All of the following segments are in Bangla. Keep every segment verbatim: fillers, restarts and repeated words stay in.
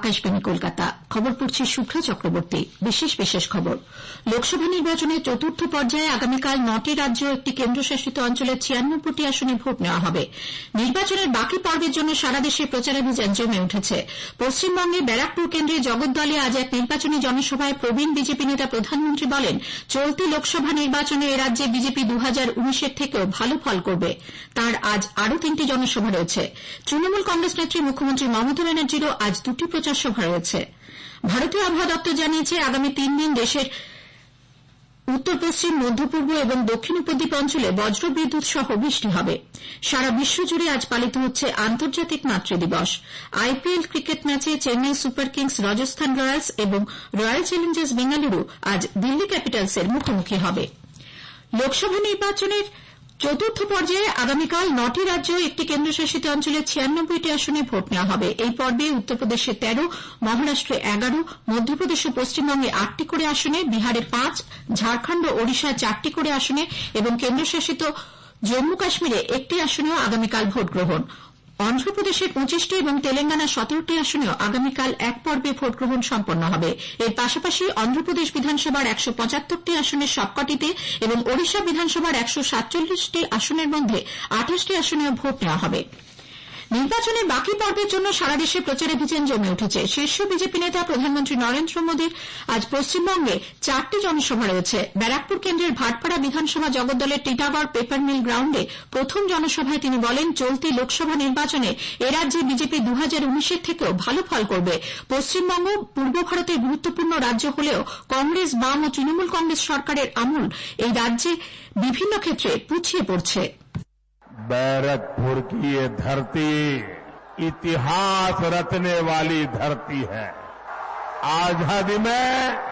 আকাশবাণী কলকাতা। খবর পড়ছি শুভ্রা চক্রবর্তী। বিশেষ বিশেষ খবর। লোকসভা নির্বাচনের চতুর্থ পর্যায়ে আগামীকাল নটি রাজ্য একটি কেন্দ্রশাসিত অঞ্চলের ছিয়ানব্বইটি আসনে ভোট নেওয়া হবে। নির্বাচনের বাকি পর্বের জন্য সারা দেশে প্রচারাভিযান জমে উঠেছে। পশ্চিমবঙ্গে ব্যারাকপুর কেন্দ্রে জগদ্দলে আজ এক নির্বাচনী জনসভায় প্রবীণ বিজেপি নেতা প্রধানমন্ত্রী বলেন, চলতি লোকসভা নির্বাচনে এ রাজ্যে বিজেপি দু হাজার উনিশের থেকেও ভালো ফল করবে। তাঁর আজ আরও তিনটি জনসভা রয়েছে। তৃণমূল কংগ্রেস নেত্রী মুখ্যমন্ত্রী মমতা ব্যানার্জিরও আজ দুটি প্রচার সভা রয়েছে। ভারতীয় আবহাওয়া দপ্তর জানিয়েছে, আগামী তিন দিন দেশের উত্তর পশ্চিম, মধ্য পূর্ব এবং দক্ষিণ উপদ্বীপ অঞ্চলে বজ্রবিদ্যুৎ সহ বৃষ্টি হবে। সারা বিশ্বজুড়ে আজ পালিত হচ্ছে আন্তর্জাতিক মাতৃ দিবস। আইপিএল ক্রিকেট ম্যাচে Chennai Super Kings Rajasthan Royals এবং রয়্যাল চ্যালেঞ্জার্স বেঙ্গালুরু আজ দিল্লি ক্যাপিটালসের মুখোমুখি হবে। লোকসভা নির্বাচনের চতুর্থ পর্যায়ে আগামীকাল নটি রাজ্য একটি কেন্দ্রশাসিত অঞ্চলের ছিয়ানব্বইটি আসনে ভোট নেওয়া হবে। এই পর্বে উত্তরপ্রদেশে তেরো, মহারাষ্ট্রে এগারো, মধ্যপ্রদেশ ও পশ্চিমবঙ্গে আটটি করে আসনে, বিহারে পাঁচ, ঝাড়খণ্ড ও ওড়িশায় চারটি করে আসনে এবং কেন্দ্রশাসিত জম্মু কাশ্মীরে একটি আসনেও আগামীকাল ভোট গ্রহণ। অন্ধ্রপ্রদেশের পঁচিশটি এবং তেলেঙ্গানার সতেরোটি আসনেও আগামীকাল এক পর্বে ভোট গ্রহণ সম্পন্ন হবে। এর পাশাপাশি অন্ধ্রপ্রদেশ বিধানসভার একশো পঁচাত্তরটি আসনের সবকটিতে এবং ওড়িশা বিধানসভার একশো সাতচল্লিশটি আসনের মধ্যে আঠাশটি আসনেও ভোট নেওয়া হবে। নির্বাচনের বাকি পর্বের জন্য সারা দেশে প্রচারাভিযান জমে উঠেছে। শীর্ষ বিজেপি নেতা প্রধানমন্ত্রী নরেন্দ্র মোদীর আজ পশ্চিমবঙ্গে চারটি জনসভা রয়েছে। ব্যারাকপুর কেন্দ্রের ভাটপাড়া বিধানসভা জগদ্দলের টিটাগড় পেপার মিল গ্রাউন্ডে প্রথম জনসভায় তিনি বলেন, চলতি লোকসভা নির্বাচনে এ রাজ্যে বিজেপি দু হাজার উনিশের থেকেও ভালো ফল করবে। পশ্চিমবঙ্গ পূর্ব ভারতের গুরুত্বপূর্ণ রাজ্য হলেও কংগ্রেস, বাম ও তৃণমূল কংগ্রেস সরকারের আমল এই রাজ্যে বিভিন্ন ক্ষেত্রে পিছিয়ে পড়ছে। बैरकपुर की ये धरती इतिहास रचने वाली धरती है। आजादी में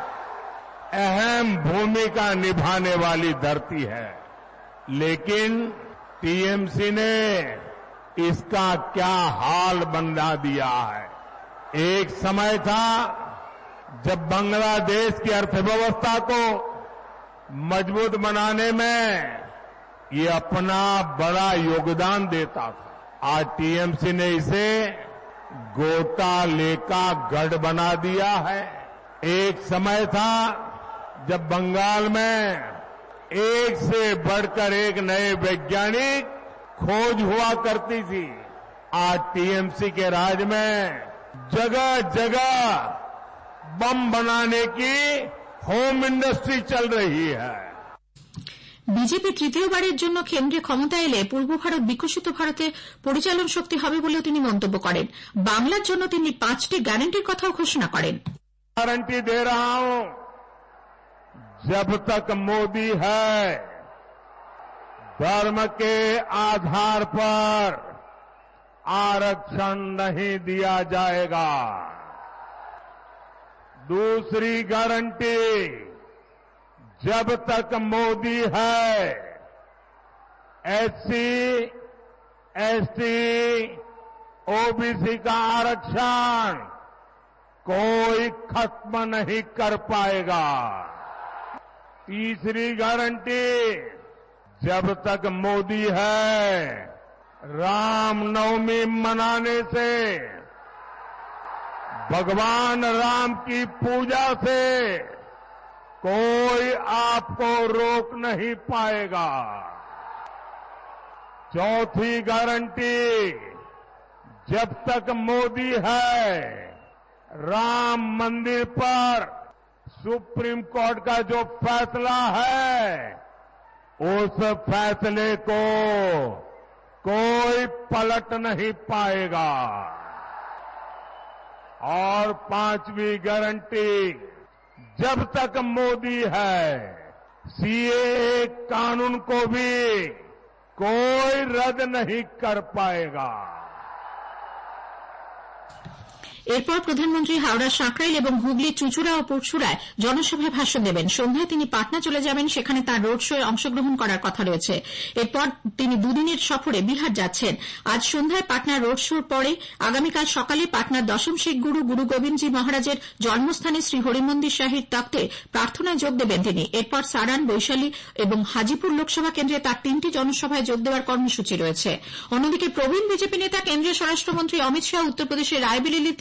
अहम भूमिका निभाने वाली धरती है, लेकिन टीएमसी ने इसका क्या हाल बना दिया है। एक समय था जब बांग्लादेश की अर्थव्यवस्था को मजबूत बनाने में ये अपना बड़ा योगदान देता था। आज टीएमसी ने इसे घोटाले का गढ़ बना दिया है। एक समय था जब बंगाल में एक से बढ़कर एक नए वैज्ञानिक खोज हुआ करती थी। आज टीएमसी के राज में जगह जगह बम बनाने की होम इंडस्ट्री चल रही है। বিজেপি তৃতীয়বারের জন্য কেন্দ্রে ক্ষমতা এলে পূর্ব ভারত বিকশিত ভারতের পরিচালন শক্তি হবে বলেও তিনি মন্তব্য করেন। বাংলার জন্য তিনি পাঁচটি গ্যারান্টির কথাও ঘোষণা করেন। गारंटी दे रहा हूं, जब तक मोदी है धर्म के आधार पर आरक्षण नहीं दिया जाएगा। दूसरी गारंटी, जब तक मोदी है एससी, एसटी, ओबीसी का आरक्षण कोई खत्म नहीं कर पाएगा। तीसरी गारंटी, जब तक मोदी है रामनवमी मनाने से, भगवान राम की पूजा से कोई आपको रोक नहीं पाएगा। चौथी गारंटी, जब तक मोदी है राम मंदिर पर सुप्रीम कोर्ट का जो फैसला है उस फैसले को कोई पलट नहीं पाएगा। और पांचवी गारंटी, जब तक मोदी है सीएए कानून को भी कोई रद्द नहीं कर पाएगा। এরপর প্রধানমন্ত্রী হাওড়া সাঁকরাইল এবং হুগলির চুঁচুড়া ও পুরসুরায় জনসভায় ভাষণ দেবেন। সন্ধ্যায় তিনি পাটনা চলে যাবেন, সেখানে তাঁর রোড শোয়ে অংশগ্রহণ করার কথা রয়েছে। এরপর তিনি দুদিনের সফরে বিহার যাচ্ছেন। আজ সন্ধ্যায় পাটনার রোড শোর পরে আগামীকাল সকালে পাটনার দশম শিখ গুরু গুরু গোবিন্দজি মহারাজের জন্মস্থানে শ্রী হরিমন্দির শাহীর তখ্তে প্রার্থনায় যোগ দেবেন তিনি। এরপর সারান, বৈশালী এবং হাজিপুর লোকসভা কেন্দ্রে তার তিনটি জনসভায় যোগ দেওয়ার কর্মসূচি রয়েছে। অন্যদিকে প্রবীণ বিজেপি নেতা কেন্দ্রীয় স্বরাষ্ট্রমন্ত্রী অমিত শাহ উত্তরপ্রদেশের রায়বেরেলিতে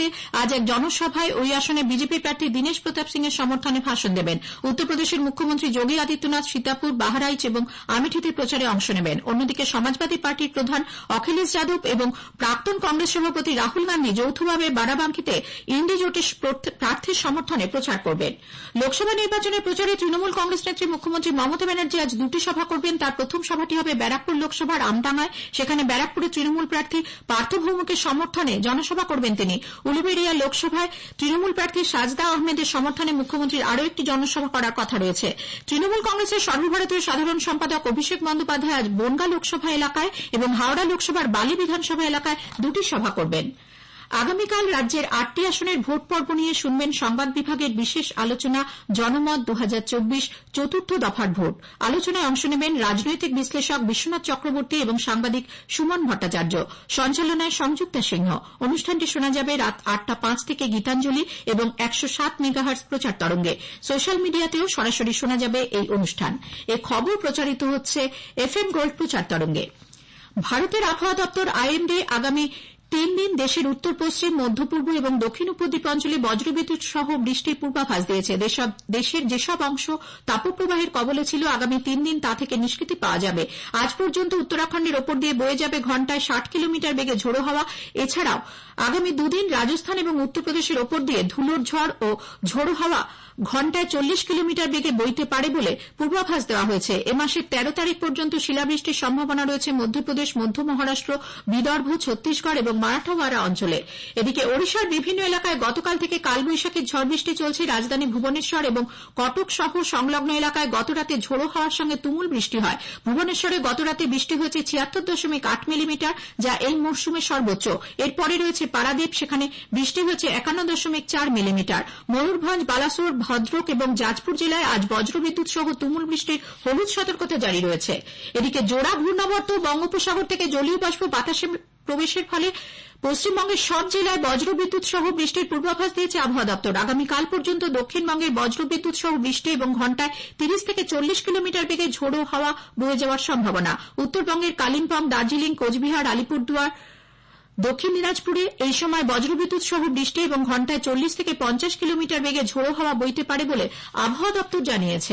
আজ এক জনসভায় ওই আসনে বিজেপি প্রার্থী দীনেশ প্রতাপ সিং এর সমর্থনে ভাষণ দেবেন। উত্তরপ্রদেশের মুখ্যমন্ত্রী যোগী আদিত্যনাথ সীতাপুর, বাহারাইচ এবং আমেঠিতে প্রচারে অংশ নেবেন। অন্যদিকে সমাজবাদী পার্টির প্রধান অখিলেশ যাদব এবং প্রাক্তন কংগ্রেস সভাপতি রাহুল গান্ধী যৌথভাবে বারাবাঙ্কিতে ইন্ডি জোটের প্রার্থীর সমর্থনে প্রচার করবেন। লোকসভা নির্বাচনের প্রচারে তৃণমূল কংগ্রেস নেত্রী মুখ্যমন্ত্রী মমতা ব্যানার্জি আজ দুটি সভা করবেন। তার প্রথম সভাটি হবে ব্যারাকপুর লোকসভার আমডাঙ্গায়। সেখানে ব্যারাকপুরে তৃণমূল প্রার্থী পার্থ ভৌমিকের সমর্থনে জনসভা করবেন তিনি। উলুবেড়িয়া লোকসভায় তৃণমূল প্রার্থী সাজদা আহমেদের সমর্থনে মুখ্যমন্ত্রীর আরও একটি জনসভা করার কথা রয়েছে। তৃণমূল কংগ্রেসের সর্বভারতীয় সাধারণ সম্পাদক অভিষেক বন্দ্যোপাধ্যায় আজ বনগাঁ লোকসভা এলাকায় এবং হাওড়া লোকসভার বালি বিধানসভা এলাকায় দুটি সভা করবেন। আগামীকাল রাজ্যের আটটি আসনের ভোট পর্ব নিয়ে শুনবেন সংবাদ বিভাগের বিশেষ আলোচনা জনমত দু হাজার চব্বিশ চতুর্থ দফার ভোট। আলোচনায় অংশ নেবেন রাজনৈতিক বিশ্লেষক বিশ্বনাথ চক্রবর্তী এবং সাংবাদিক সুমন ভট্টাচার্য। সঞ্চালনায় সংযুক্তা সিংহ। অনুষ্ঠানটি শোনা যাবে রাত আটটা পাঁচ থেকে গীতাঞ্জলি এবং একশো সাত মেগাহার্টজ প্রচার তরঙ্গে। সোশ্যাল মিডিয়াতেও সরাসরি শোনা যাবে এই অনুষ্ঠান। এ খবর প্রচারিত হচ্ছে এফ এম গোল্ড প্রচার তরঙ্গে। ভারতের আবহাওয়া দপ্তর আইএমডি আগামী তিন দিন দেশের উত্তর পশ্চিম, মধ্য পূর্ব এবং দক্ষিণ উপদ্বীপ অঞ্চলে বজ্রবিদ্যুৎ সহ বৃষ্টির পূর্বাভাস দিয়েছে। দেশের যেসব অংশ তাপপ্রবাহের কবলে ছিল আগামী তিন দিন তা থেকে নিষ্কৃতি পাওয়া যাবে। আজ পর্যন্ত উত্তরাখণ্ডের ওপর দিয়ে বয়ে যাবে ঘণ্টায় ষাট কিলোমিটার বেগে ঝোড়ো হাওয়া। এছাড়াও আগামী দুদিন রাজস্থান এবং উত্তরপ্রদেশের ওপর দিয়ে ধুলোর ঝড় ও ঝোড়ো হাওয়া ঘণ্টায় চল্লিশ কিলোমিটার বেগে বইতে পারে বলে পূর্বাভাস দেওয়া হয়েছে। এ মাসের তেরো তারিখ পর্যন্ত শিলাবৃষ্টির সম্ভাবনা রয়েছে মধ্যপ্রদেশ, মধ্য মহারাষ্ট্র, বিদর্ভ, ছত্তিশগড় এবং মারাঠাওয়াড়া অঞ্চলে। এদিকে ওড়িশার বিভিন্ন এলাকায় গতকাল থেকে কালবৈশাখীর ঝড় বৃষ্টি চলছে। রাজধানী ভুবনেশ্বর এবং কটক সহ সংলগ্ন এলাকায় গতরাতে ঝোড়ো হাওয়ার সঙ্গে তুমুল বৃষ্টি হয়। ভুবনেশ্বরে গতরাতে বৃষ্টি হয়েছে ছিয়াত্তর দশমিক আট মিলিমিটার, যা এই মরশুমের সর্বোচ্চ। এরপরে রয়েছে পারাদ্বীপ, সেখানে বৃষ্টি হয়েছে একান্ন দশমিক চার মিলিমিটার। ময়ূরভঞ্জ, বালাসোর, ভদ্রক এবং যাজপুর জেলায় আজ বজ্রবিদ্যুৎ সহ তুমুল বৃষ্টির হলুদ সতর্কতা জারি রয়েছে। এদিকে জোড়া ঘূর্ণাবর্ত বঙ্গোপসাগর থেকে জলীয় বাষ্প বাতাসে প্রবেশের ফলে পশ্চিমবঙ্গের সব জেলায় বজ্রবিদ্যুৎ সহ বৃষ্টির পূর্বাভাস দিয়েছে আবহাওয়া দপ্তর। আগামীকাল পর্যন্ত দক্ষিণবঙ্গের বজ্রবিদ্যুৎ সহ বৃষ্টি এবং ঘণ্টায় তিরিশ থেকে চল্লিশ কিলোমিটার বেগে ঝোড়ো হাওয়া বয়ে যাওয়ার সম্ভাবনা। উত্তরবঙ্গের কালিম্পং, দার্জিলিং, কোচবিহার, আলিপুরদুয়ার, দক্ষিণ দিনাজপুরে এই সময় বজ্রবিদ্যুৎ সহ বৃষ্টি এবং ঘণ্টায় চল্লিশ থেকে পঞ্চাশ কিলোমিটার বেগে ঝোড়ো হাওয়া বইতে পারে বলে আবহাওয়া দপ্তর জানিয়েছে।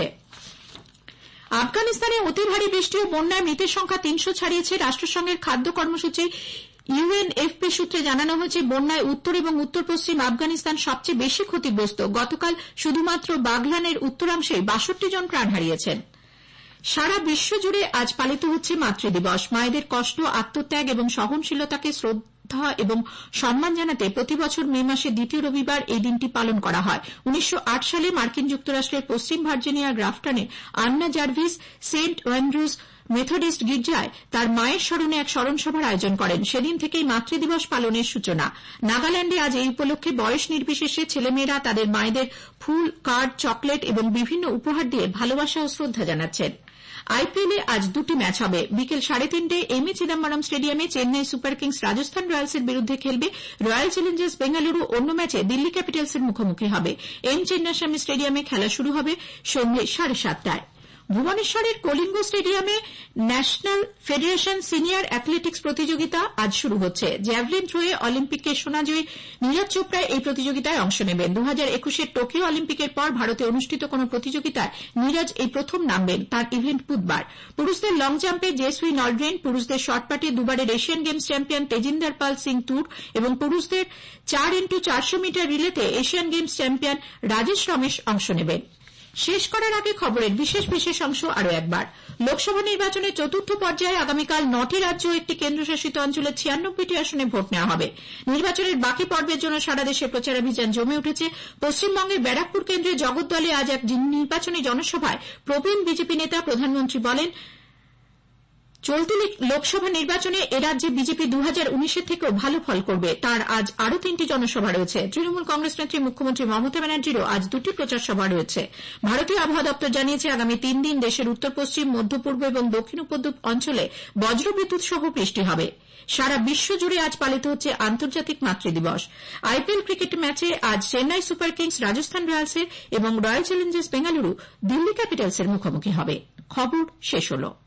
আফগানিস্তানে অতি ভারী বৃষ্টি ও বন্যায় মৃতের সংখ্যা তিনশো ছাড়িয়েছে। রাষ্ট্রসংঘের খাদ্য কর্মসূচি ইউএনএফপি সূত্রে জানানো হয়েছে, বন্যায় উত্তর এবং উত্তর পশ্চিম আফগানিস্তান সবচেয়ে বেশি ক্ষতিগ্রস্ত। গতকাল শুধুমাত্র বাগলানের উত্তরাংশে বাষট্টি জন প্রাণ হারিয়েছেন। সারা বিশ্ব জুড়ে আজ পালিত হচ্ছে মাতৃদিবস। মায়েদের কষ্ট, আত্মত্যাগ এবং সহনশীলতাকে শ্রদ্ধা এবং সম্মান জানাতে প্রতি বছর মে মাসের দ্বিতীয় রবিবার এই দিনটি পালন করা হয়। উনিশশো আট সালে মার্কিন যুক্তরাষ্ট্রের পশ্চিম ভার্জিনিয়ার গ্রাফটনে আন্না জার্ভিস সেন্ট অ্যান্ড্রুজ মেথডিস্ট গির্জায় তার মায়ের স্মরণে এক স্মরণসভার আয়োজন করেন। সেদিন থেকেই মাতৃদিবস পালনের সূচনা। নাগাল্যান্ডে আজ এই উপলক্ষে বয়স নির্বিশেষে ছেলেমেয়েরা তাদের মায়েদের ফুল, কার্ড, চকলেট এবং বিভিন্ন উপহার দিয়ে ভালোবাসা ও শ্রদ্ধা জানাচ্ছেন। আইপিএলে আজ দুটি ম্যাচ হবে। বিকেল সাড়ে তিনটে এম এ চিদম্বরম স্টেডিয়ামে চেন্নাই সুপার কিংস রাজস্থান রয়্যালসের বিরুদ্ধে খেলবে। রয়্যাল চ্যালেঞ্জার্স বেঙ্গালুরু অন্য ম্যাচে দিল্লি ক্যাপিটালসের মুখোমুখি হবে। এম চিন্নাস্বামী স্টেডিয়ামে খেলা শুরু হবে সন্ধ্যে সাড়ে সাতটায়। ভুবনেশ্বরের কলিঙ্গ স্টেডিয়ামে ন্যাশনাল ফেডারেশন সিনিয়র অ্যাথলেটিক্স প্রতিযোগিতা আজ শুরু হচ্ছে। জ্যাভলিন থ্রোয়ে অলিম্পিকে সোনাজয়ী নীরজ চোপড়া এই প্রতিযোগিতায় অংশ নেবেন। দু হাজার একুশের টোকিও অলিম্পিকের পর ভারতে অনুষ্ঠিত কোন প্রতিযোগিতায় নীরজ এই প্রথম নামবেন। তার ইভেন্ট বুধবার। পুরুষদের লং জাম্পে জেসুই নলড্রেন, পুরুষদের শর্টপাটে দুবারের Asian Games champion Tajinder Pal Singh Toor এবং পুরুষদের চার ইন্টু চারশো মিটার রিলেতে Asian Games champion Rajesh Ramesh অংশ নেবেন। শেষ করার আগে খবরের বিশেষ বিশেষ অংশ আরও একবার। লোকসভা নির্বাচনের চতুর্থ পর্যায়ে আগামীকাল নটি রাজ্য ও একটি কেন্দ্রশাসিত অঞ্চলের ছিয়ানব্বইটি আসনে ভোট নেওয়া হবে। নির্বাচনের বাকি পর্বের জন্য সারা দেশে প্রচারাভিযান জমে উঠেছে। পশ্চিমবঙ্গের ব্যারাকপুর কেন্দ্রে জগদ্দলে আজ এক নির্বাচনী জনসভায় প্রবীণ বিজেপি নেতা প্রধানমন্ত্রী বলেন, চলতি লোকসভা নির্বাচনে এ রাজ্যে বিজেপি দু হাজার উনিশের থেকেও ভালো ফল করবে। তার আজ আরও তিনটি জনসভা রয়েছে। তৃণমূল কংগ্রেস নেত্রী মুখ্যমন্ত্রী মমতা ব্যানার্জিরও আজ দুটি প্রচার সভা রয়েছে। ভারতীয় আবহাওয়া দপ্তর জানিয়েছে, আগামী তিন দিন দেশের উত্তর পশ্চিম, মধ্য পূর্ব এবং দক্ষিণ উপদ্বীপ অঞ্চলে বজ্রবিদ্যুৎ সহ বৃষ্টি হবে। সারা বিশ্ব জুড়ে আজ পালিত হচ্ছে আন্তর্জাতিক মাতৃদিবস। আইপিএল ক্রিকেট ম্যাচে আজ চেন্নাই সুপার কিংস রাজস্থান রয়্যালসের এবং রয়্যাল চ্যালেঞ্জার্স বেঙ্গালুরু দিল্লি ক্যাপিটালসের মুখোমুখি হবে। খবর শেষ হল।